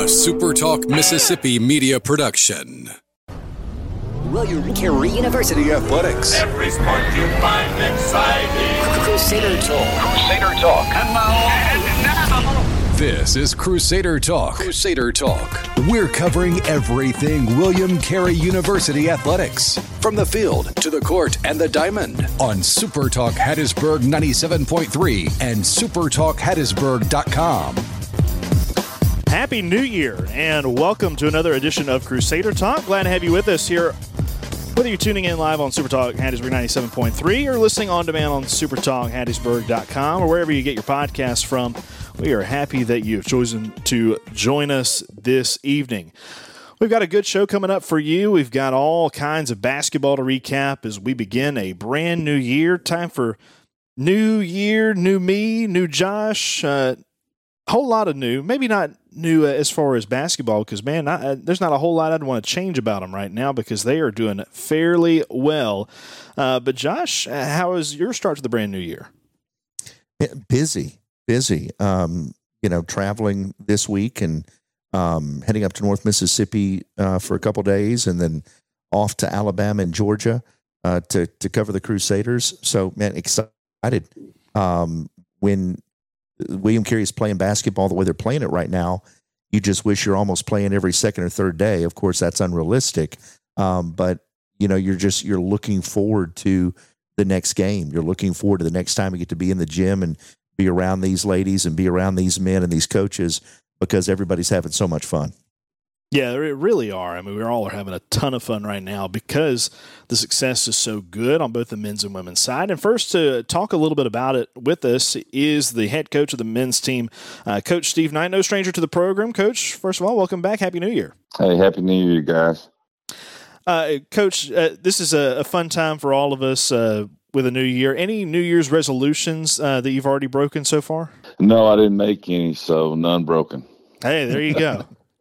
SuperTalk Mississippi media production. William Carey University Athletics. Every sport you find exciting. Crusader Talk. Crusader Talk. And now. This is Crusader Talk. Crusader Talk. We're covering everything William Carey University Athletics. From the field to the court and the diamond on SuperTalk Hattiesburg 97.3 and SuperTalkHattiesburg.com. Happy New Year and welcome to another edition of Crusader Talk. Glad to have you with us here. Whether you're tuning in live on SuperTalk Hattiesburg 97.3 or listening on demand on SuperTalkHattiesburg.com or wherever you get your podcasts from, we are happy that you've chosen to join us this evening. We've got a good show coming up for you. We've got all kinds of basketball to recap as we begin a brand new year. Time for new year, new me, new Josh. Whole lot of new, maybe not new as far as basketball, because, man, there's not a whole lot I'd want to change about them right now because they are doing fairly well. But, Josh, how is your start to the brand new year? Busy. Traveling this week and heading up to North Mississippi for a couple days and then off to Alabama and Georgia to cover the Crusaders. So, man, excited. When William Carey is playing basketball the way they're playing it right now, you just wish you're almost playing every second or third day. Of course, that's unrealistic. But you're looking forward to the next game. You're looking forward to the next time you get to be in the gym and be around these ladies and be around these men and these coaches because everybody's having so much fun. Yeah, they really are. I mean, we all are having a ton of fun right now because the success is so good on both the men's and women's side. And first, to talk a little bit about it with us is the head coach of the men's team, Coach Steve Knight. No stranger to the program. Coach, first of all, welcome back. Happy New Year. Hey, Happy New Year, guys. Coach, this is a fun time for all of us with a new year. Any New Year's resolutions that you've already broken so far? No, I didn't make any, so none broken. Hey, there you go.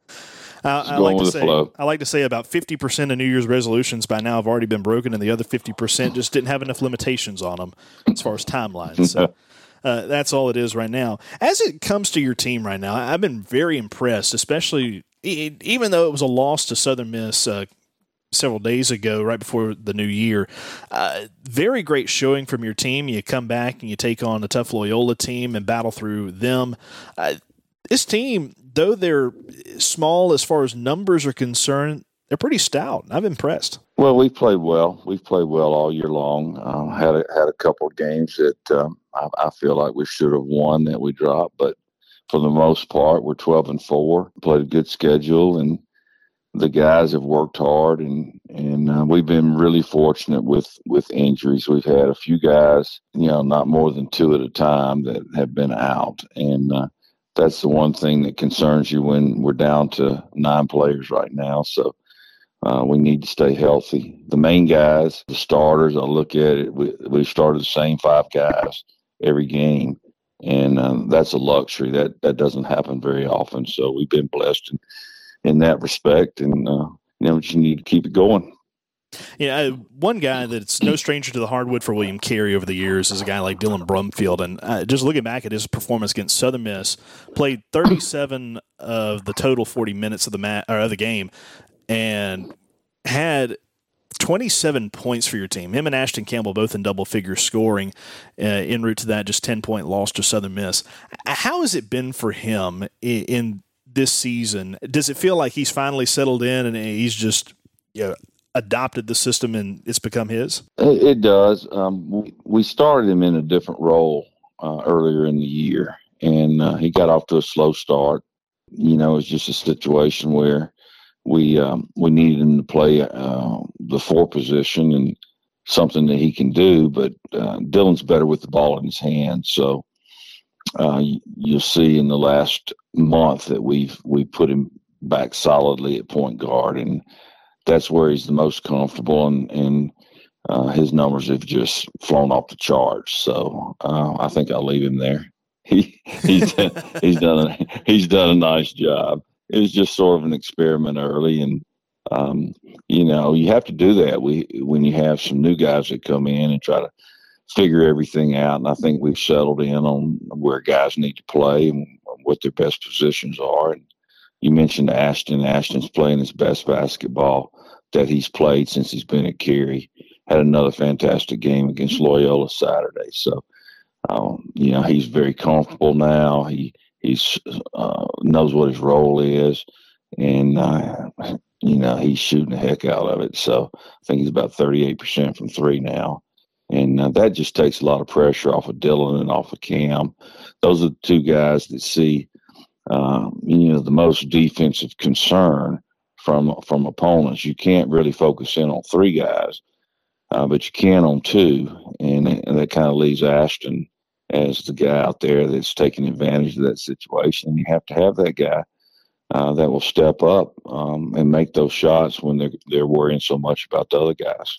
I like to say about 50% of New Year's resolutions by now have already been broken, and the other 50% just didn't have enough limitations on them as far as timelines. So that's all it is right now. As it comes to your team right now, I've been very impressed, especially even though it was a loss to Southern Miss several days ago, right before the new year. Very great showing from your team. You come back and you take on a tough Loyola team and battle through them. This team, though they're small as far as numbers are concerned, they're pretty stout. I'm impressed. Well, we played well. We've played well all year long. Had a couple of games that I feel like we should have won that we dropped, but for the most part, we're 12-4. Played a good schedule, and the guys have worked hard, and we've been really fortunate with injuries. We've had a few guys, not more than two at a time that have been out, and that's the one thing that concerns you when we're down to 9 players right now. So we need to stay healthy. The main guys, the starters, I look at it, we've started the same 5 guys every game, and that's a luxury. That doesn't happen very often. So we've been blessed in that respect, and you need to keep it going. Yeah, one guy that's no stranger to the hardwood for William Carey over the years is a guy like Dylan Brumfield. And just looking back at his performance against Southern Miss, played 37 of the total 40 minutes of the game, and had 27 points for your team. Him and Ashton Campbell both in double-figure scoring. En route to that, just 10-point loss to Southern Miss. How has it been for him in this season? Does it feel like he's finally settled in and he's just adopted the system and it's become his? It does. We started him in a different role earlier in the year, and he got off to a slow start. It was just a situation where we needed him to play the 4 position and something that he can do, but Dylan's better with the ball in his hands. So you'll see in the last month that we put him back solidly at point guard, and that's where he's the most comfortable, and his numbers have just flown off the charts. So I think I'll leave him there. He's done a nice job. It was just sort of an experiment early, and you have to do that. When you have some new guys that come in and try to figure everything out, and I think we've settled in on where guys need to play and what their best positions are, and you mentioned Ashton. Ashton's playing his best basketball that he's played since he's been at Cary. Had another fantastic game against Loyola Saturday. So, he's very comfortable now. He's knows what his role is, and he's shooting the heck out of it. So I think he's about 38% from three now, and that just takes a lot of pressure off of Dylan and off of Cam. Those are the two guys that see the most defensive concern from opponents. You can't really focus in on three guys, but you can on two, and that kind of leaves Ashton as the guy out there that's taking advantage of that situation. You have to have that guy that will step up and make those shots when they're worrying so much about the other guys.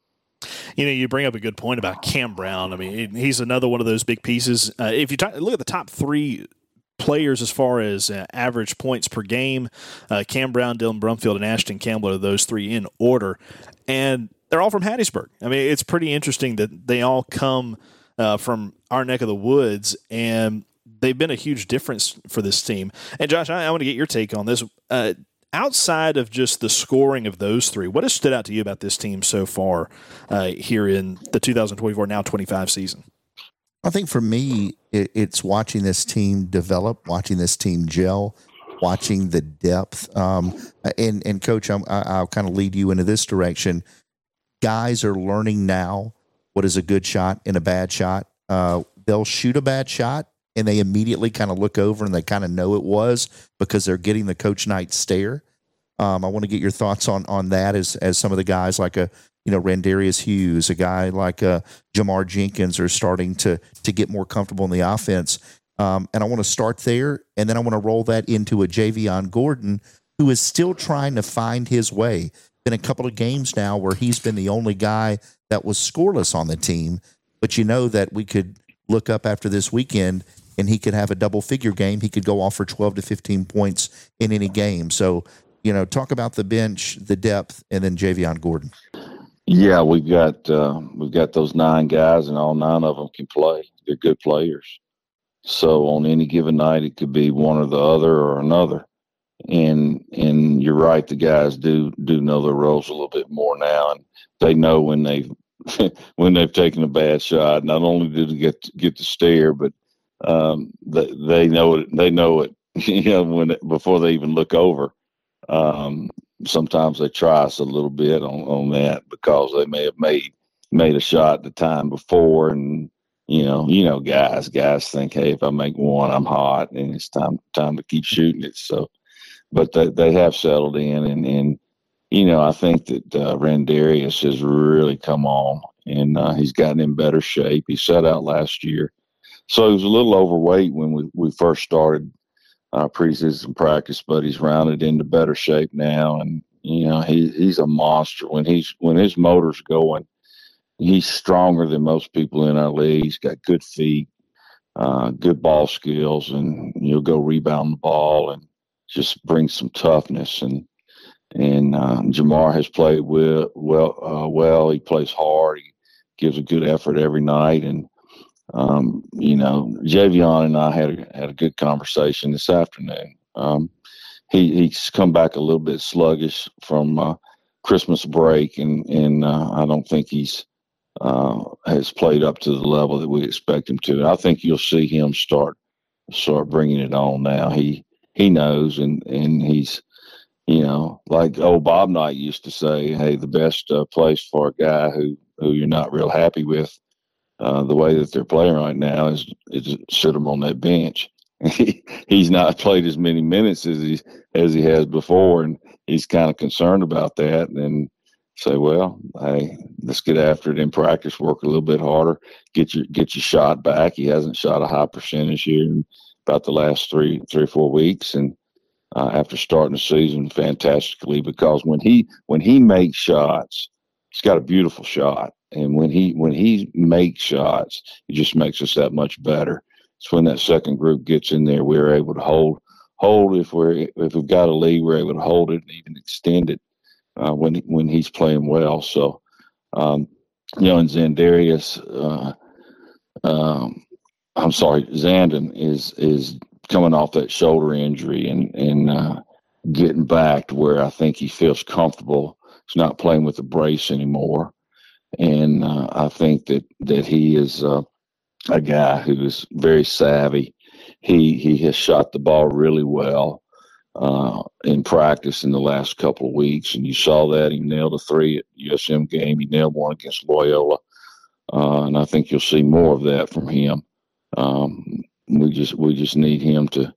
You bring up a good point about Cam Brown. I mean, he's another one of those big pieces. If you look at the top three players as far as average points per game, Cam Brown, Dylan Brumfield, and Ashton Campbell are those three in order. And they're all from Hattiesburg. I mean, it's pretty interesting that they all come from our neck of the woods, and they've been a huge difference for this team. And Josh, I want to get your take on this. Outside of just the scoring of those three, what has stood out to you about this team so far here in the 2024, now 25 season? I think for me, it's watching this team develop, watching this team gel, watching the depth. And Coach, I'll kind of lead you into this direction. Guys are learning now what is a good shot and a bad shot. They'll shoot a bad shot, and they immediately kind of look over and they kind of know it was because they're getting the Coach Knight stare. I want to get your thoughts on that as some of the guys like Randarius Hughes, a guy like Jamar Jenkins are starting to get more comfortable in the offense. And I want to start there, and then I want to roll that into a Javion Gordon who is still trying to find his way. Been a couple of games now where he's been the only guy that was scoreless on the team, but you know that we could look up after this weekend and he could have a double-figure game. He could go off for 12 to 15 points in any game. So, talk about the bench, the depth, and then Javion Gordon. Yeah, we've got those 9 guys, and all 9 of them can play. They're good players. So on any given night, it could be one or the other or another. And you're right, the guys do know their roles a little bit more now, and they know when they've taken a bad shot. Not only do they get to stare, but they know it. They know it. Before they even look over. Sometimes they try us a little bit on that because they may have made a shot the time before, and guys think, hey, if I make one, I'm hot, and it's time to keep shooting it. So, but they have settled in, and I think that Randarius has really come on, and he's gotten in better shape. He set out last year, so he was a little overweight when we first started preseason practice, but he's rounded into better shape now, and he's a monster when his motor's going. He's stronger than most people in our league. He's got good feet, good ball skills, and he'll go rebound the ball and just bring some toughness. And Jamar has played well. He plays hard. He gives a good effort every night, and Javion and I had a good conversation this afternoon. He's come back a little bit sluggish from Christmas break, and I don't think he's has played up to the level that we expect him to. I think you'll see him start bringing it on now. He knows, and he's like old Bob Knight used to say, hey, the best place for a guy who you're not real happy with the way that they're playing right now is sit him on that bench. He's not played as many minutes as he has before, and he's kind of concerned about that. And say, well, hey, let's get after it in practice, work a little bit harder, get your shot back. He hasn't shot a high percentage here in about the last three or 4 weeks, and after starting the season fantastically, because when he makes shots, he's got a beautiful shot. And when he makes shots, it just makes us that much better. It's when that second group gets in there, we're able to hold. If we've got a lead, we're able to hold it and even extend it when he's playing well. So, and Zandarius, Zandon is coming off that shoulder injury, and getting back to where I think he feels comfortable. He's not playing with a brace anymore. And I think that he is a guy who is very savvy. He has shot the ball really well in practice in the last couple of weeks, and you saw that. He nailed a 3 at USM game. He nailed 1 against Loyola, and I think you'll see more of that from him. We just need him to.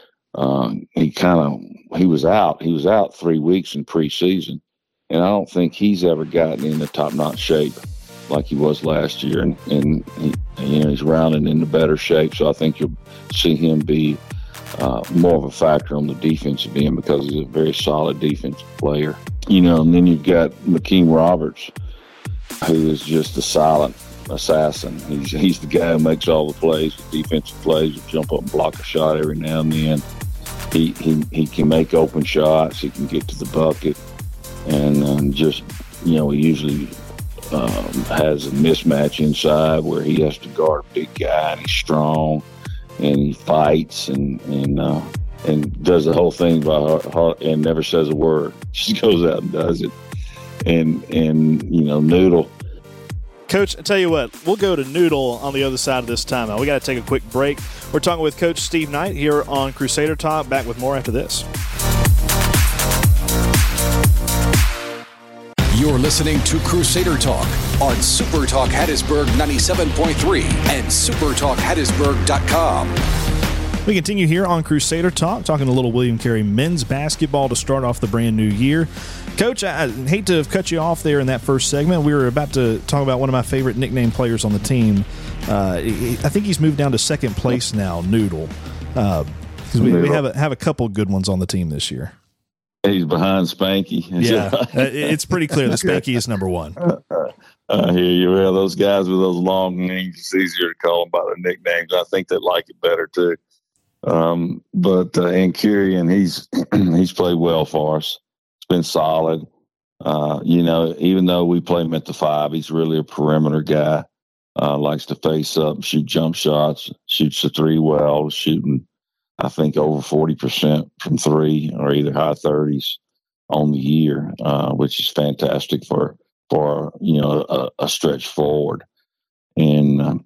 He was out 3 weeks in preseason, and I don't think he's ever gotten into top-notch shape like he was last year, and he's rounding into better shape. So I think you'll see him be more of a factor on the defensive end because he's a very solid defensive player. And then you've got Makeem Roberts, who is just a silent assassin. He's the guy who makes all the plays, the defensive plays, will jump up and block a shot every now and then. He can make open shots. He can get to the bucket, and he usually has a mismatch inside where he has to guard a big guy, and he's strong, and he fights and does the whole thing by heart and never says a word. Just goes out and does it. And Noodle. Coach, I tell you what, we'll go to Noodle on the other side of this timeout. We got to take a quick break. We're talking with Coach Steve Knight here on Crusader Talk. Back with more after this. You're listening to Crusader Talk on Super Talk Hattiesburg 97.3 and supertalkhattiesburg.com. We continue here on Crusader Talk, talking a little William Carey men's basketball to start off the brand new year. Coach, I hate to have cut you off there in that first segment. We were about to talk about one of my favorite nickname players on the team. I think he's moved down to second place now, Noodle. Because we have a couple good ones on the team this year. He's behind Spanky. Yeah, it's pretty clear that Spanky is number one. I hear you. Well, those guys with those long names, it's easier to call them by their nicknames. I think they like it better too. And Carey, he's played well for us. It's been solid. Even though we play him at the 5, he's really a perimeter guy. Likes to face up, shoot jump shots, shoots the 3 well, shooting, I think, over 40% from 3 or either high 30s on the year, which is fantastic for a stretch forward. And,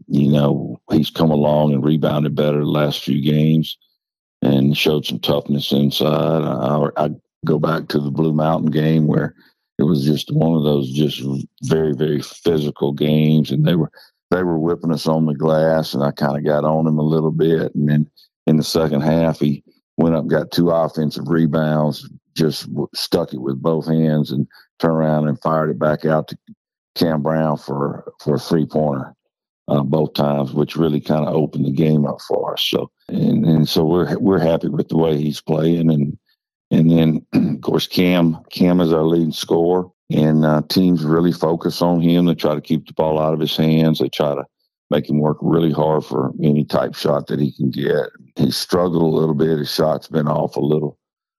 he's come along and rebounded better the last few games and showed some toughness inside. I go back to the Blue Mountain game where it was just one of those just very, very physical games, and they were whipping us on the glass, and I kind of got on him a little bit. And then in the second half, he went up, got 2 offensive rebounds, just stuck it with both hands and turned around and fired it back out to Cam Brown for a 3-pointer. Both times, which really kind of opened the game up for us. So, and so we're happy with the way he's playing, and then of course Cam is our leading scorer, and teams really focus on him. They try to keep the ball out of his hands. They try to make him work really hard for any type shot that he can get. He struggled a little bit. His shot's been off a little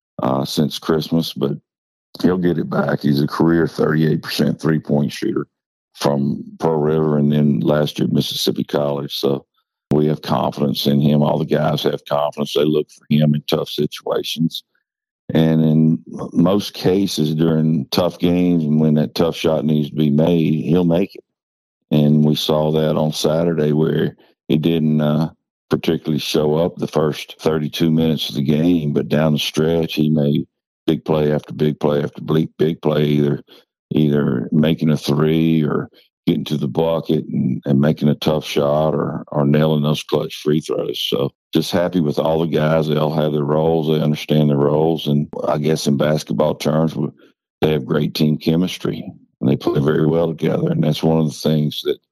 since Christmas, but he'll get it back. He's a career 38% 3-point shooter from Pearl River, and then last year Mississippi College. So we have confidence in him. All the guys have confidence. They look for him in tough situations. And in most cases during tough games and when that tough shot needs to be made, he'll make it. And we saw that on Saturday where he didn't particularly show up the first 32 minutes of the game, but down the stretch he made big play after big play after big play, either making a 3 or getting to the bucket and making a tough shot or nailing those clutch free throws. So just happy with all the guys. They all have their roles. They understand their roles. And I guess in basketball terms, they have great team chemistry and they play very well together. And that's one of the things that,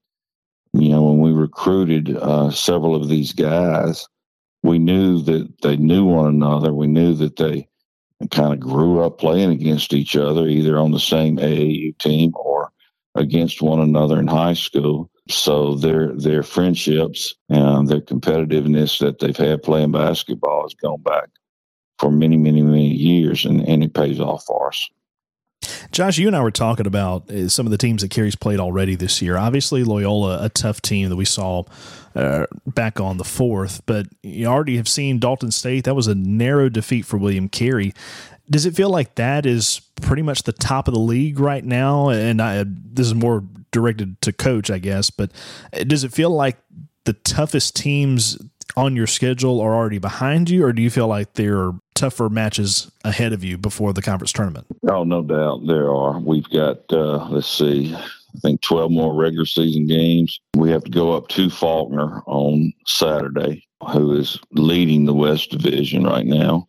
when we recruited several of these guys, we knew that they knew one another. We knew that they kind of grew up playing against each other, either on the same AAU team or against one another in high school. So their friendships and their competitiveness that they've had playing basketball has gone back for many, many, many years, and it pays off for us. Josh, you and I were talking about some of the teams that Carey's played already this year. Obviously, Loyola, a tough team that we saw back on the 4th, but you already have seen Dalton State. That was a narrow defeat for William Carey. Does it feel like that is pretty much the top of the league right now? And this is more directed to Coach, I guess, but does it feel like the toughest teams on your schedule are already behind you, or do you feel like there are tougher matches ahead of you before the conference tournament? Oh, no doubt there are. We've got, I think 12 more regular season games. We have to go up to Faulkner on Saturday, who is leading the West Division right now.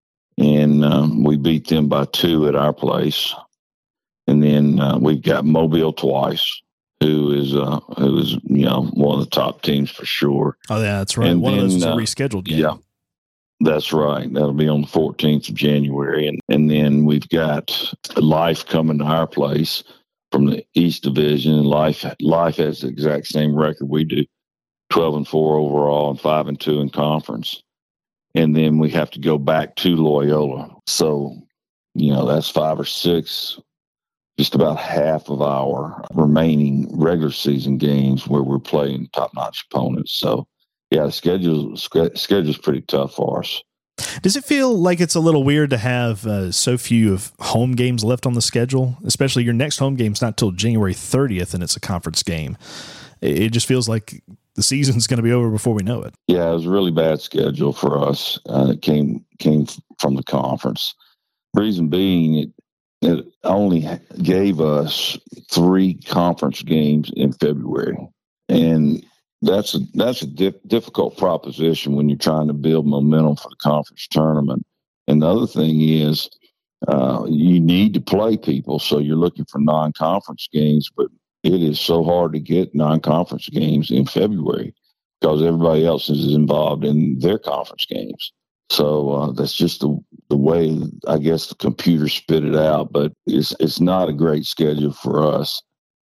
And we beat them by 2 at our place. And then we've got Mobile twice, who is one of the top teams for sure. Oh yeah, that's right. And one of those is a rescheduled game. Yeah, that's right. That'll be on the 14th of January, and then we've got Life coming to our place from the East Division. Life has the exact same record we do, 12-4 overall and 5-2 in conference. And then we have to go back to Loyola. So, that's 5 or 6. Just about half of our remaining regular season games where we're playing top-notch opponents. So, yeah, the schedule's pretty tough for us. Does it feel like it's a little weird to have so few of home games left on the schedule? Especially your next home game's not till January 30th, and it's a conference game. It just feels like the season's going to be over before we know it. Yeah, it was a really bad schedule for us. It came from the conference. Reason being, it only gave us 3 conference games in February, and that's a difficult proposition when you're trying to build momentum for the conference tournament. And the other thing is, you need to play people, so you're looking for non-conference games, but it is so hard to get non-conference games in February because everybody else is involved in their conference games. So that's just the way, I guess, the computer spit it out. But it's not a great schedule for us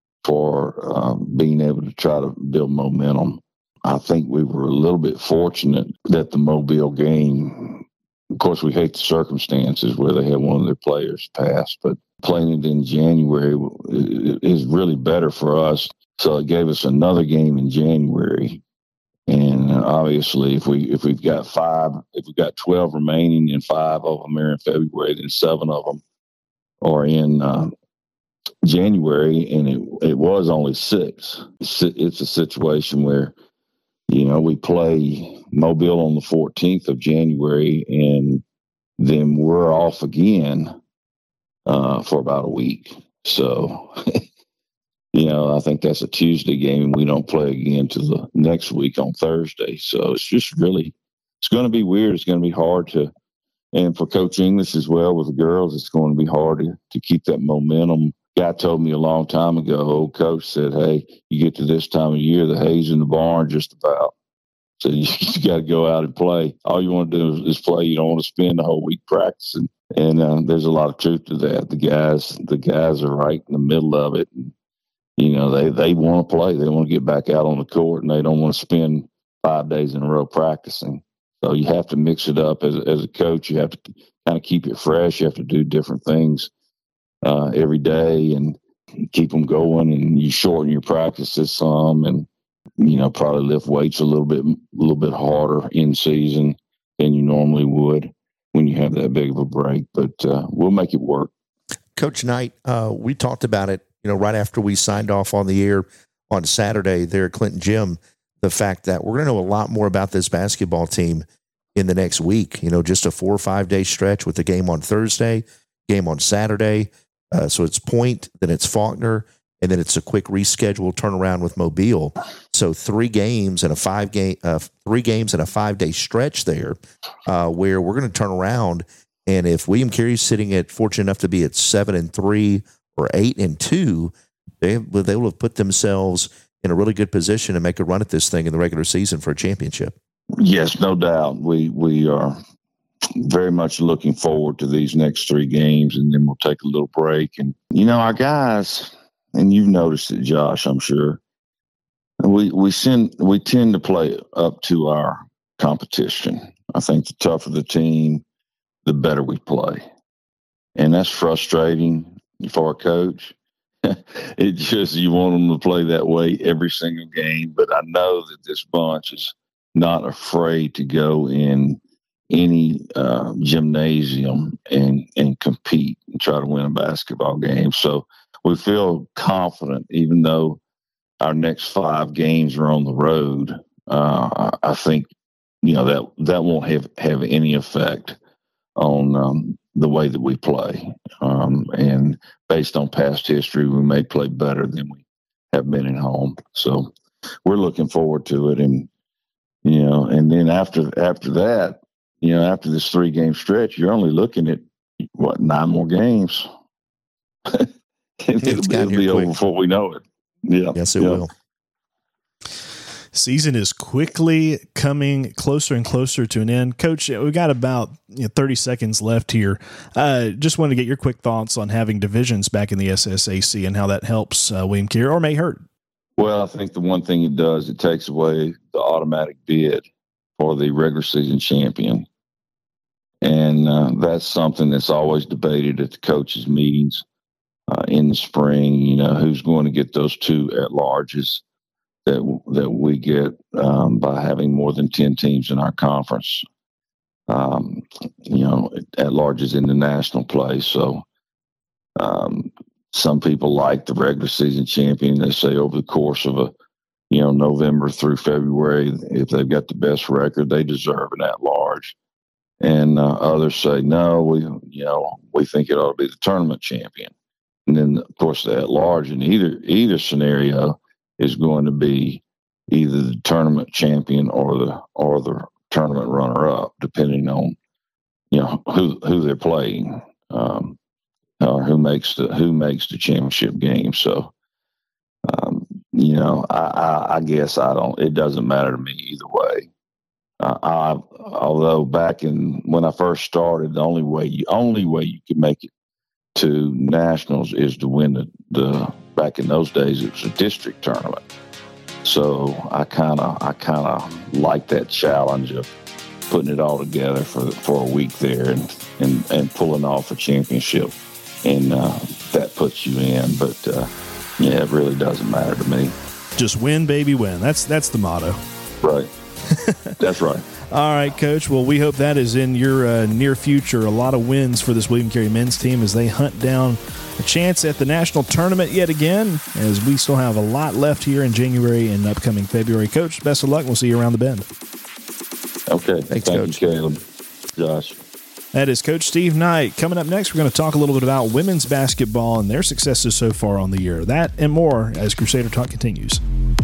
for being able to try to build momentum. I think we were a little bit fortunate that the Mobile game, of course, we hate the circumstances where they had one of their players pass, but playing it in January is really better for us. So it gave us another game in January. And obviously, if we've got 12 remaining and 5 of them are in February, then 7 of them are in January, and it was only 6. It's a situation where, we play Mobile on the 14th of January, and then we're off again for about a week. So, I think that's a Tuesday game. We don't play again till the next week on Thursday. So it's just it's going to be weird. It's going to be hard and for Coach English as well with the girls, it's going to be hard to keep that momentum. Guy told me a long time ago, old coach said, hey, you get to this time of year, the hay's in the barn just about. So you got to go out and play. All you want to do is play. You don't want to spend the whole week practicing. And there's a lot of truth to that. The guys are right in the middle of it. And, they want to play. They want to get back out on the court, and they don't want to spend 5 days in a row practicing. So you have to mix it up as a coach. You have to kind of keep it fresh. You have to do different things every day and keep them going. And you shorten your practices some, and probably lift weights a little bit harder in season than you normally would when you have that big of a break. But we'll make it work. Coach Knight, we talked about it, right after we signed off on the air on Saturday there at Clinton Gym, the fact that we're going to know a lot more about this basketball team in the next week, just a 4 or 5 day stretch with the game on Thursday, game on Saturday. So it's Point, then it's Faulkner, and then it's a quick reschedule turnaround with Mobile. So 3 games and a 5 day stretch there, where we're going to turn around. And if William Carey's sitting at fortunate enough to be at 7-3 or 8-2, they will have put themselves in a really good position to make a run at this thing in the regular season for a championship. Yes, no doubt. We are very much looking forward to these next 3 games, and then we'll take a little break. And our guys, and you've noticed it, Josh, I'm sure, we tend to play up to our competition. I think the tougher the team, the better we play. And that's frustrating. for a coach. It just, you want them to play that way every single game. But I know that this bunch is not afraid to go in any gymnasium and compete and try to win a basketball game. So we feel confident, even though our next 5 games are on the road. I think, that won't have any effect on the way that we play. And based on past history, we may play better than we have been at home. So we're looking forward to it. And, and then after that, after this 3-game stretch, you're only looking at 9 more games. It'll be over before we know it. Yeah. Yes, it will. Season is quickly coming closer and closer to an end. Coach, we've got about 30 seconds left here. Just wanted to get your quick thoughts on having divisions back in the SSAC and how that helps William Carey, or may hurt. Well, I think the one thing it does, it takes away the automatic bid for the regular season champion. And that's something that's always debated at the coaches' meetings in the spring, who's going to get those 2 at-larges that we get by having more than 10 teams in our conference. At-larges in the national play. So some people like the regular season champion. They say over the course of November through February, if they've got the best record, they deserve an at-large. And others say, no, we think it ought to be the tournament champion. And then, of course, the at-large in either scenario is going to be either the tournament champion or the tournament runner-up, depending on who they're playing, or who makes the championship game. So, I guess it doesn't matter to me either way. Although when I first started, the only way you could make it to nationals is to win the back in those days it was a district tournament. So I kind of like that challenge of putting it all together for a week there and pulling off a championship, and that puts you in. But it really doesn't matter to me. Just win, baby, win. That's the motto. Right. That's right. All right, Coach. Well, we hope that is in your near future. A lot of wins for this William Carey men's team as they hunt down a chance at the national tournament yet again, as we still have a lot left here in January and upcoming February. Coach, best of luck. We'll see you around the bend. Okay. Thanks, Thank Coach. you, Caleb. Josh. That is Coach Steve Knight. Coming up next, we're going to talk a little bit about women's basketball and their successes so far on the year. That and more as Crusader Talk continues.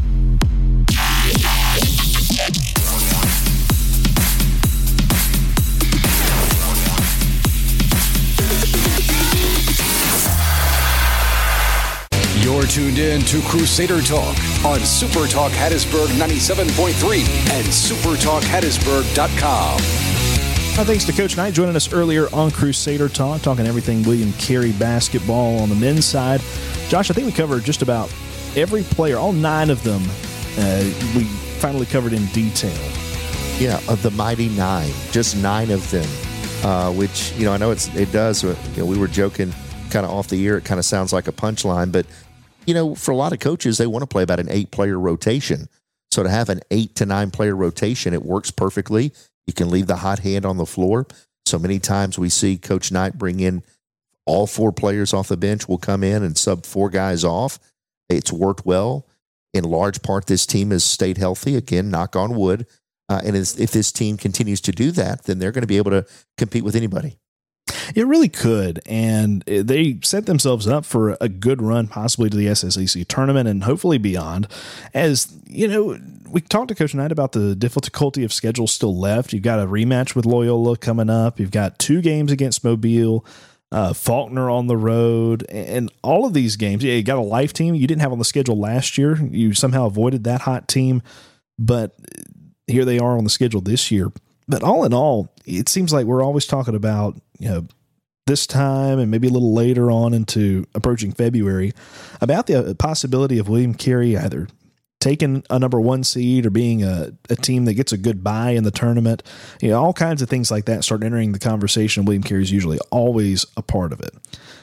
You're tuned in to Crusader Talk on Super Talk Hattiesburg 97.3 and supertalkhattiesburg.com. Thanks to Coach Knight joining us earlier on Crusader Talk, talking everything William Carey basketball on the men's side. Josh, I think we covered just about every player, all 9 of them, we finally covered in detail. Yeah, of the mighty 9, just 9 of them, which, I know it does. We were joking kind of off the air. It kind of sounds like a punchline, but for a lot of coaches, they want to play about an 8-player rotation. So to have an 8 to 9 player rotation, it works perfectly. You can leave the hot hand on the floor. So many times we see Coach Knight bring in all 4 players off the bench will come in and sub 4 guys off. It's worked well. In large part, this team has stayed healthy. Again, knock on wood. And if this team continues to do that, then they're going to be able to compete with anybody. It really could, and they set themselves up for a good run, possibly to the SSAC tournament and hopefully beyond. As we talked to Coach Knight about the difficulty of schedule still left. You've got a rematch with Loyola coming up. You've got 2 games against Mobile, Faulkner on the road, and all of these games. Yeah, you got a life team you didn't have on the schedule last year. You somehow avoided that hot team, but here they are on the schedule this year. But all in all, it seems like we're always talking about, this time and maybe a little later on into approaching February about the possibility of William Carey either taking a number 1 seed or being a team that gets a good bye in the tournament. All kinds of things like that start entering the conversation. William Carey is usually always a part of it.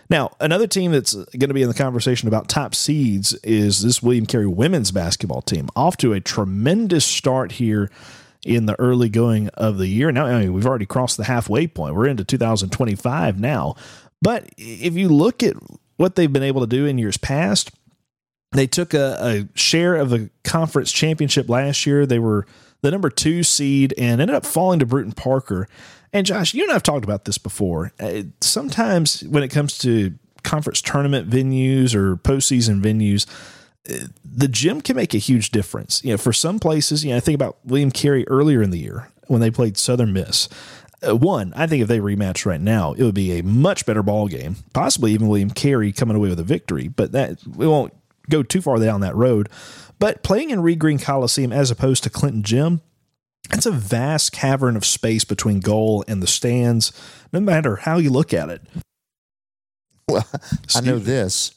Now, another team that's going to be in the conversation about top seeds is this William Carey women's basketball team, off to a tremendous start here in the early going of the year. Now, I mean, we've already crossed the halfway point. We're into 2025 now. But if you look at what they've been able to do in years past, they took a share of the conference championship last year. They were the number 2 seed and ended up falling to Bruton Parker. And Josh, you and I have talked about this before. Sometimes when it comes to conference tournament venues or postseason venues, the gym can make a huge difference. You know, for some places, I think about William Carey earlier in the year when they played Southern Miss. I think if they rematch right now, it would be a much better ball game, possibly even William Carey coming away with a victory, but that we won't go too far down that road. But playing in Reed Green Coliseum as opposed to Clinton Gym, it's a vast cavern of space between goal and the stands, no matter how you look at it. Well, I know this.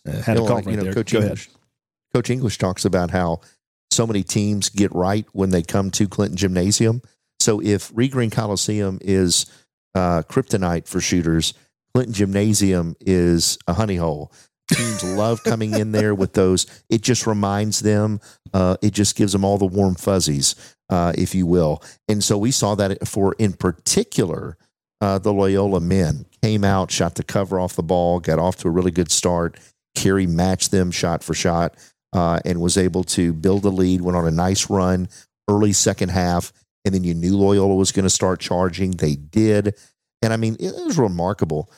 Coach English talks about how so many teams get right when they come to Clinton Gymnasium. So if Reed Green Coliseum is kryptonite for shooters, Clinton Gymnasium is a honey hole. Teams love coming in there with those. It just reminds them. It just gives them all the warm fuzzies, if you will. And so we saw that in particular, the Loyola men came out, shot the cover off the ball, got off to a really good start. Carey matched them shot for shot and was able to build a lead, went on a nice run early second half. And then you knew Loyola was going to start charging. They did. And I mean, it was remarkable.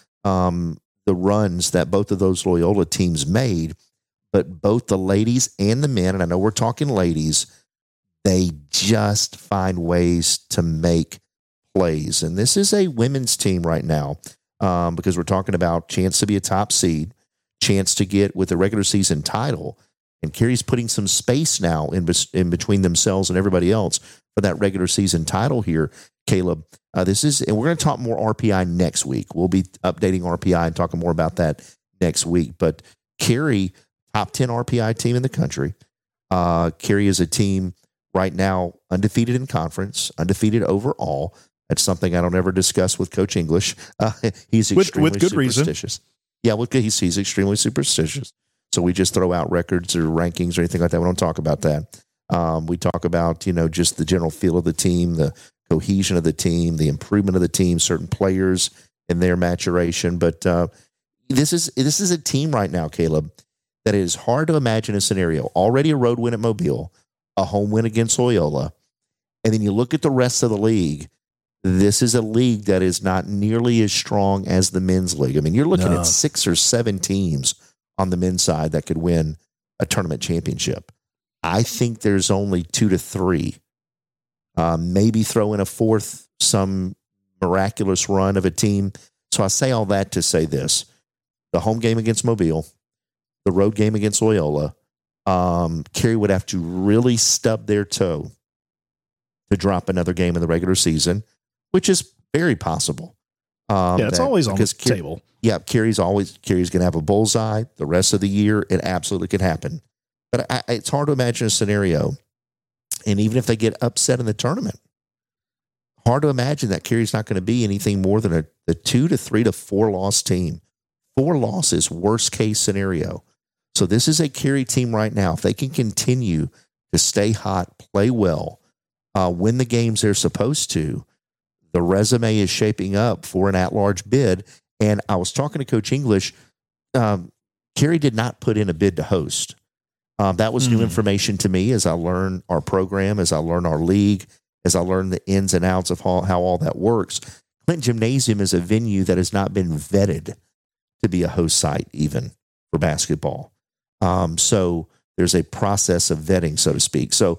The runs that both of those Loyola teams made, but both the ladies and the men, and I know we're talking ladies, they just find ways to make plays. And this is a women's team right now because we're talking about chance to be a top seed, chance to get with the regular season title. And Carey's putting some space now in between themselves and everybody else for that regular season title here, Caleb. And we're going to talk more RPI next week. We'll be updating RPI and talking more about that next week. But Carey, top 10 RPI team in the country. Carey is a team right now undefeated in conference, undefeated overall. That's something I don't ever discuss with Coach English. He's extremely with good superstitious. Reason. Yeah, he's extremely superstitious. So we just throw out records or rankings or anything like that. We don't talk about that. We talk about, just the general feel of the team, the cohesion of the team, the improvement of the team, certain players and their maturation. But this is a team right now, Caleb, that it is hard to imagine a scenario. Already a road win at Mobile, a home win against Loyola. And then you look at the rest of the league. This is a league that is not nearly as strong as the men's league. I mean, you're looking at 6 or 7 teams on the men's side that could win a tournament championship. I think there's only 2 to 3. Maybe throw in a fourth, some miraculous run of a team. So I say all that to say this. The home game against Mobile, the road game against Loyola, Carey would have to really stub their toe to drop another game in the regular season, which is very possible. It's always on the table. Yeah, Carey's going to have a bullseye the rest of the year. It absolutely could happen. But it's hard to imagine a scenario, and even if they get upset in the tournament, hard to imagine that Carey's not going to be anything more than a 2 to 3 to 4 loss team. 4 losses, worst case scenario. So this is a Carey team right now. If they can continue to stay hot, play well, win the games they're supposed to, the resume is shaping up for an at-large bid. And I was talking to Coach English. Carey did not put in a bid to host. That was new information to me as I learn our program, as I learn our league, as I learn the ins and outs of how all that works. Clinton Gymnasium is a venue that has not been vetted to be a host site even for basketball. So there's a process of vetting, so to speak. So,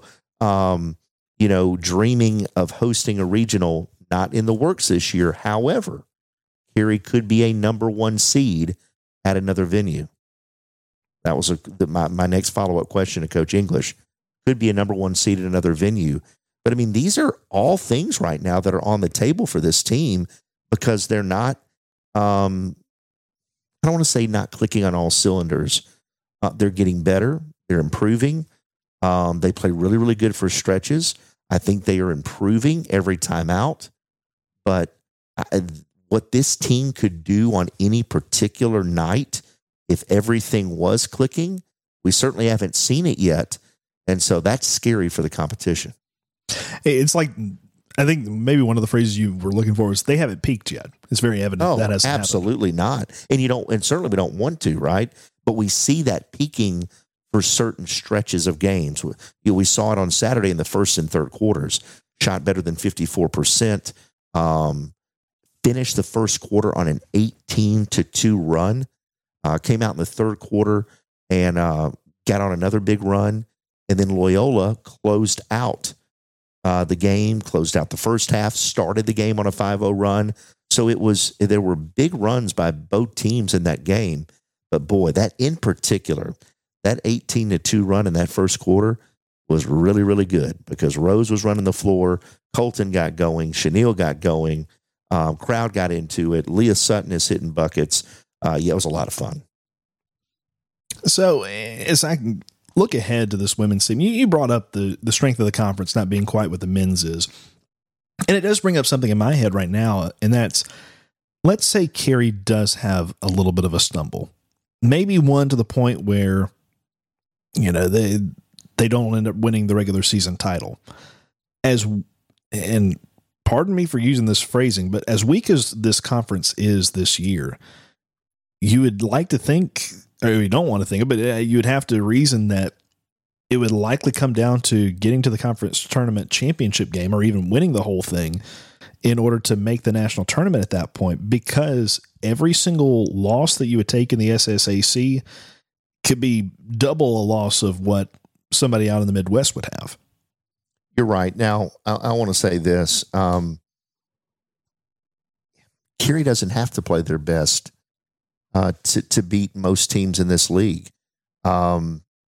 dreaming of hosting a regional, not in the works this year. However, Carey could be a number 1 seed at another venue. That was my next follow-up question to Coach English. Could be a number 1 seed at another venue. But, I mean, these are all things right now that are on the table for this team because they're not, I don't want to say not clicking on all cylinders. They're getting better. They're improving. They play really, really good for stretches. I think they are improving every time out. But what this team could do on any particular night if everything was clicking, we certainly haven't seen it yet. And so that's scary for the competition. It's like, I think maybe one of the phrases you were looking for is they haven't peaked yet. It's very evident that hasn't absolutely happened. not. And certainly we don't want to, right? But we see that peaking for certain stretches of games. We saw it on Saturday in the first and third quarters. Shot better than 54%. Finished the first quarter on an 18-2 run. Came out in the third quarter and got on another big run. And then Loyola closed out the game, closed out the first half, started the game on a 5-0 run. So there were big runs by both teams in that game. But boy, that in particular, that 18-2 run in that first quarter was really, really good because Rose was running the floor, Colton got going, Chenille got going, crowd got into it, Leah Sutton is hitting buckets. It was a lot of fun. So as I look ahead to this women's team, you brought up the strength of the conference not being quite what the men's is. And it does bring up something in my head right now, and that's, let's say Carey does have a little bit of a stumble. Maybe one to the point where, they don't end up winning the regular season title. And pardon me for using this phrasing, but as weak as this conference is this year, you would like to think, or you don't want to think, but you would have to reason that it would likely come down to getting to the conference tournament championship game or even winning the whole thing in order to make the national tournament at that point, because every single loss that you would take in the SSAC could be double a loss of what somebody out in the Midwest would have. You're right. Now, I want to say this. Carey doesn't have to play their best to beat most teams in this league. And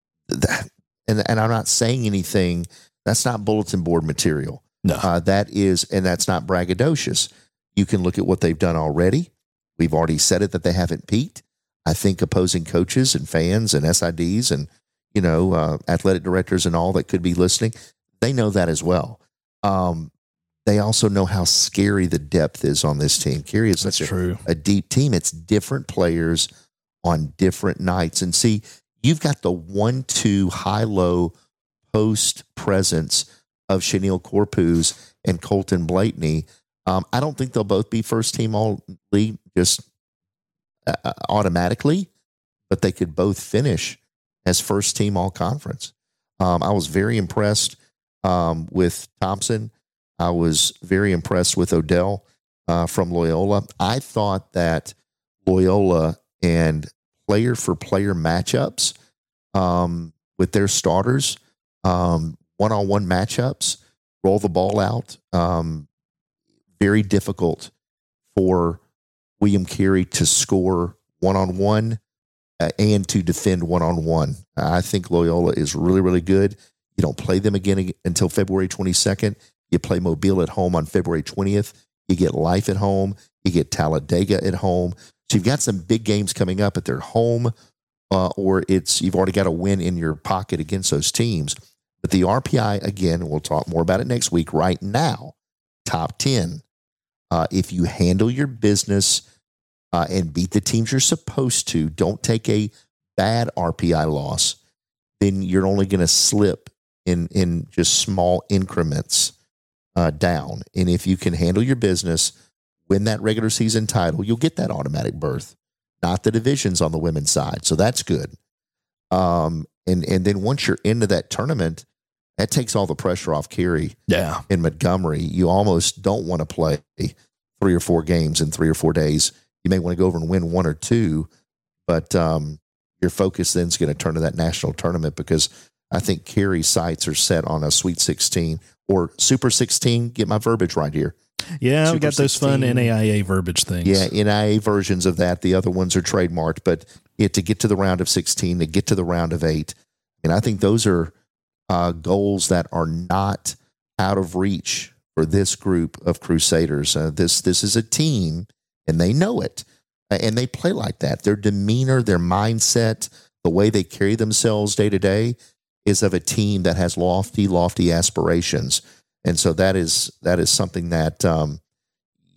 I'm not saying anything. That's not bulletin board material. No. That's not braggadocious. You can look at what they've done already. We've already said it that they haven't peaked. I think opposing coaches and fans and SIDs and, athletic directors and all that could be listening, they know that as well. They also know how scary the depth is on this team. Carey is such a deep team. It's different players on different nights. And see, you've got the 1-2 high-low post presence of Chenille Corpuz and Colton Blakeney. I don't think they'll both be first team all league just automatically, but they could both finish as first team all conference. I was very impressed with Thompson. I was very impressed with Odell from Loyola. I thought that Loyola and player for player matchups with their starters, one-on-one matchups, roll the ball out, very difficult for William Carey to score one-on-one and to defend one-on-one. I think Loyola is really, really good. You don't play them again until February 22nd. You play Mobile at home on February 20th. You get Life at home. You get Talladega at home. So you've got some big games coming up at their home, or you've already got a win in your pocket against those teams. But the RPI, again, we'll talk more about it next week. Right now, top 10. If you handle your business and beat the teams you're supposed to, don't take a bad RPI loss, then you're only going to slip in just small increments down. And if you can handle your business, win that regular season title, you'll get that automatic berth, not the divisions on the women's side. So that's good. And then once you're into that tournament, that takes all the pressure off Carey in Montgomery. You almost don't want to play 3 or 4 games in 3 or 4 days. You may want to go over and win 1 or 2, but your focus then is going to turn to that national tournament, because I think Carey's sights are set on a Sweet 16 or Super 16. Get my verbiage right here. Yeah, Super we got those 16. fun NAIA verbiage things. Yeah, NAIA versions of that. The other ones are trademarked, but to get to the round of 16, to get to the round of 8, and I think those are goals that are not out of reach for this group of Crusaders. This is a team, and they know it, and they play like that. Their demeanor, their mindset, the way they carry themselves day to day is of a team that has lofty aspirations. And so that is something that,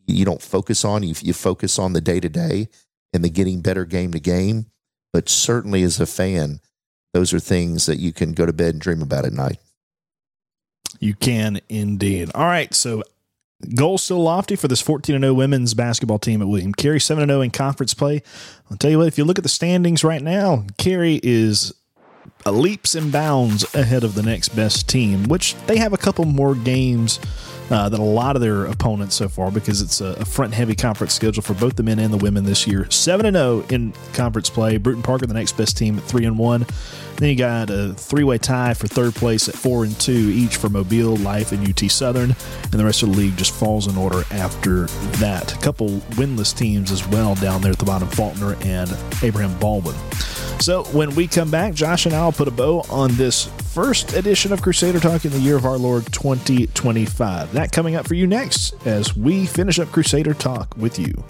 you don't focus on. You focus on the day-to-day and the getting better game to game. But certainly as a fan, those are things that you can go to bed and dream about at night. You can indeed. All right, so goals still lofty for this 14-0 women's basketball team at William Carey, 7-0 in conference play. I'll tell you what, if you look at the standings right now, Carey is leaps and bounds ahead of the next best team, which they have a couple more games than a lot of their opponents so far because it's a front-heavy conference schedule for both the men and the women this year. 7-0 in conference play. Bruton Parker, the next best team, at 3-1. Then you got a three-way tie for third place at 4-2, each for Mobile, Life, and UT Southern. And the rest of the league just falls in order after that. A couple winless teams as well down there at the bottom, Faulkner and Abraham Baldwin. So when we come back, Josh and I will put a bow on this first edition of Crusader Talk in the year of our Lord 2025. That coming up for you next as we finish up Crusader Talk with you.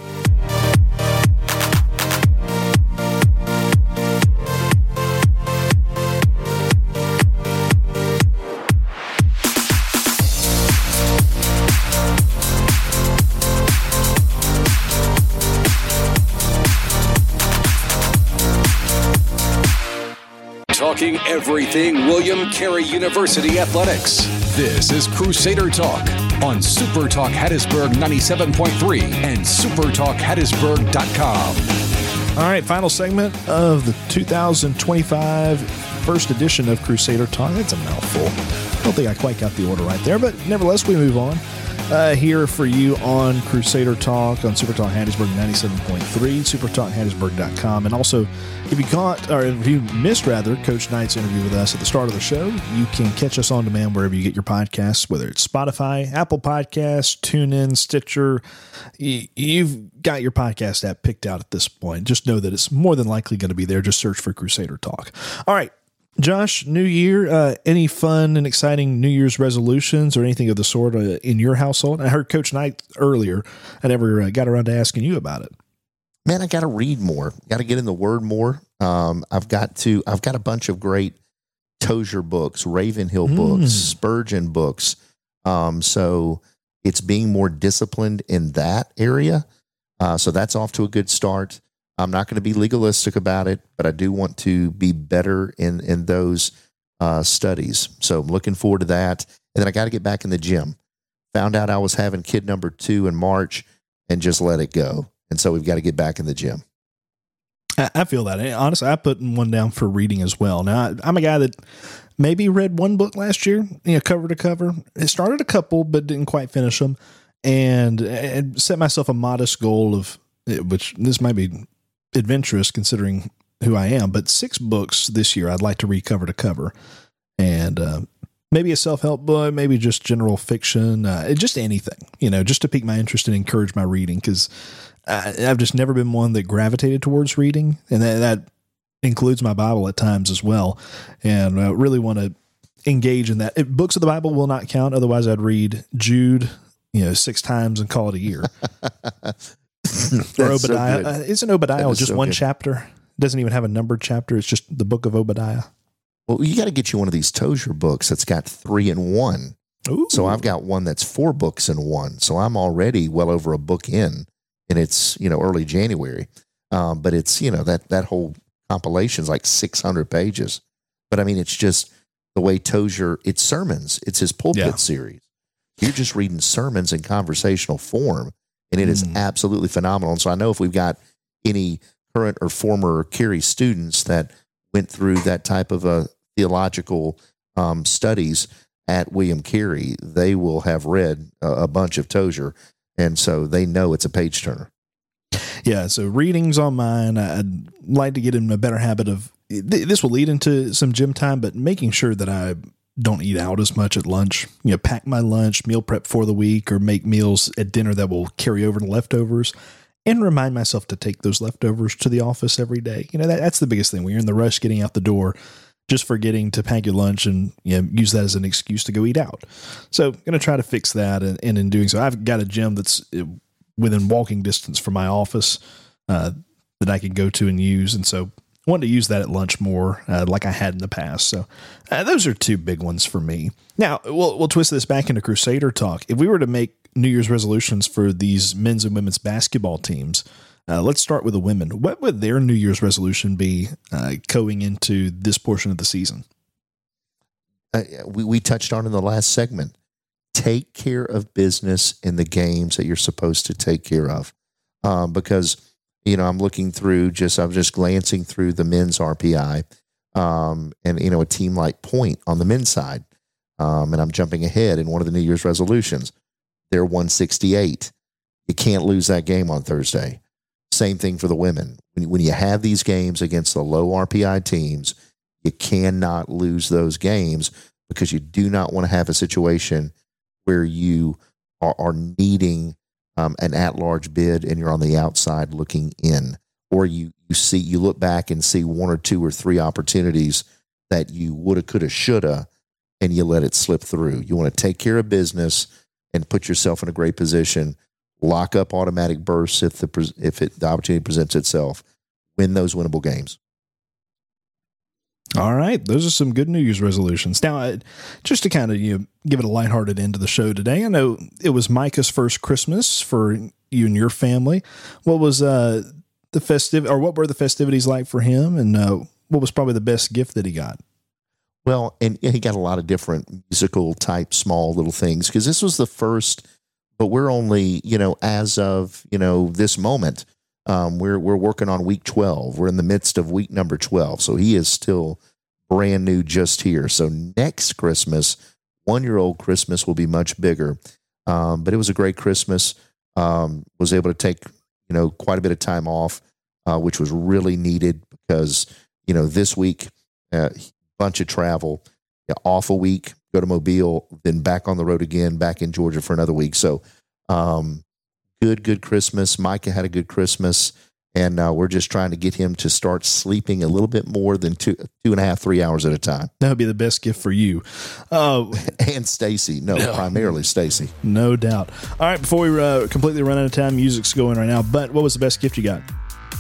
Talking everything William Carey University athletics. This is Crusader Talk on Super Talk Hattiesburg 97.3 and supertalkhattiesburg.com. All right, final segment of the 2025 first edition of Crusader Talk. That's a mouthful. I don't think I quite got the order right there, but nevertheless, we move on. Here for you on Crusader Talk on Super Talk Hattiesburg 97.3, supertalkhattiesburg.com. And also, if you missed Coach Knight's interview with us at the start of the show, you can catch us on demand wherever you get your podcasts, whether it's Spotify, Apple Podcasts, TuneIn, Stitcher. You've got your podcast app picked out at this point. Just know that it's more than likely going to be there. Just search for Crusader Talk. All right. Josh, new year, any fun and exciting New Year's resolutions or anything of the sort in your household? I heard Coach Knight earlier. I never got around to asking you about it. Man, I got to read more. Got to get in the Word more. I've got a bunch of great Tozier books, Ravenhill books, Spurgeon books. So it's being more disciplined in that area. So that's off to a good start. I'm not going to be legalistic about it, but I do want to be better in those studies. So I'm looking forward to that. And then I got to get back in the gym. Found out I was having kid number 2 in March and just let it go. And so we've got to get back in the gym. I feel that. Honestly, I put one down for reading as well. Now, I'm a guy that maybe read one book last year, cover to cover. It started a couple, but didn't quite finish them. And set myself a modest goal of, which this might be adventurous considering who I am, but 6 books this year I'd like to read cover to cover, and maybe a self-help book, maybe just general fiction, just anything, just to pique my interest and encourage my reading, because I've just never been one that gravitated towards reading, and that includes my Bible at times as well, and I really want to engage in that. Books of the Bible will not count, otherwise I'd read Jude 6 times and call it a year. Or Obadiah. So isn't Obadiah just one good. chapter? It doesn't even have a numbered chapter. It's just the book of Obadiah. Well, you got to get you one of these Tozier books that's got 3 in 1. Ooh. So I've got one that's 4 books in 1. So I'm already well over a book in, and it's, early January. But it's, that whole compilation is like 600 pages. But I mean, it's just the way Tozier, it's sermons. It's his pulpit series. You're just reading sermons in conversational form. And it is absolutely phenomenal. And so I know if we've got any current or former Carey students that went through that type of theological studies at William Carey, they will have read a bunch of Tozier. And so they know it's a page turner. Yeah, so reading's on mine. I'd like to get in a better habit of, this will lead into some gym time, but making sure that I don't eat out as much at lunch, pack my lunch, meal prep for the week, or make meals at dinner that will carry over to leftovers, and remind myself to take those leftovers to the office every day. That's the biggest thing when you're in the rush getting out the door, just forgetting to pack your lunch and use that as an excuse to go eat out. So I'm going to try to fix that. And in doing so, I've got a gym that's within walking distance from my office that I can go to and use. And so I wanted to use that at lunch more like I had in the past. So those are 2 big ones for me. Now, we'll twist this back into Crusader Talk. If we were to make New Year's resolutions for these men's and women's basketball teams. Let's start with the women. What would their New Year's resolution be going into this portion of the season? We touched on in the last segment. Take care of business in the games that you're supposed to take care of. Because, I'm looking through I'm just glancing through the men's RPI, and, a team like Point on the men's side. And I'm jumping ahead in one of the New Year's resolutions. They're 168. You can't lose that game on Thursday. Same thing for the women. When you have these games against the low RPI teams, you cannot lose those games because you do not want to have a situation where you are needing an at-large bid and you're on the outside looking in, or you look back and see one or two or three opportunities that you woulda, coulda, shoulda, and you let it slip through. You want to take care of business and put yourself in a great position. Lock up automatic bursts if the opportunity presents itself. Win those winnable games. All right, those are some good New Year's resolutions. Now, just to kind of give it a lighthearted end to the show today, I know it was Micah's first Christmas for you and your family. What was what were the festivities like for him, and what was probably the best gift that he got? Well, and he got a lot of different musical type small little things because this was the first, but we're only as of this moment. We're working on week 12. We're in the midst of week number 12. So he is still brand new just here. So next Christmas, 1-year-old Christmas will be much bigger. But it was a great Christmas. Was able to take, quite a bit of time off, which was really needed because, this week, bunch of travel, off a week, go to Mobile, then back on the road again, back in Georgia for another week. So, good Christmas. Micah had a good Christmas, and we're just trying to get him to start sleeping a little bit more than 2.5, 3 hours at a time. That would be the best gift for you. And Stacy. No, primarily Stacy. No doubt. All right, before we completely run out of time, music's going right now, but what was the best gift you got?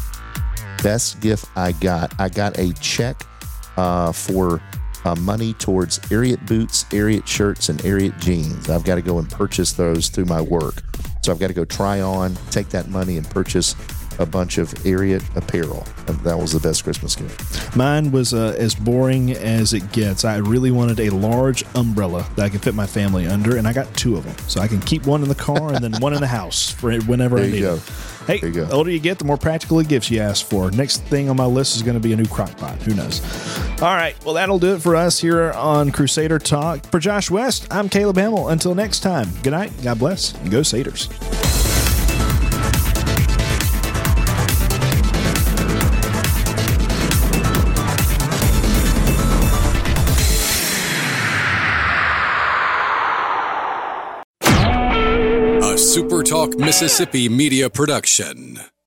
Best gift I got a check for money towards Ariat boots, Ariat shirts, and Ariat jeans. I've got to go and purchase those through my work. So I've got to go try on, take that money, and purchase a bunch of Ariat apparel. And that was the best Christmas gift. Mine was as boring as it gets. I really wanted a large umbrella that I could fit my family under, and I got 2 of them. So I can keep one in the car and then one in the house for whenever I need it. Hey, the older you get, the more practical gifts you ask for. Next thing on my list is going to be a new crock pot. Who knows? All right. Well, that'll do it for us here on Crusader Talk. For Josh West, I'm Caleb Hamill. Until next time, good night, God bless, and go Satyrs. Super Talk Mississippi Media Production.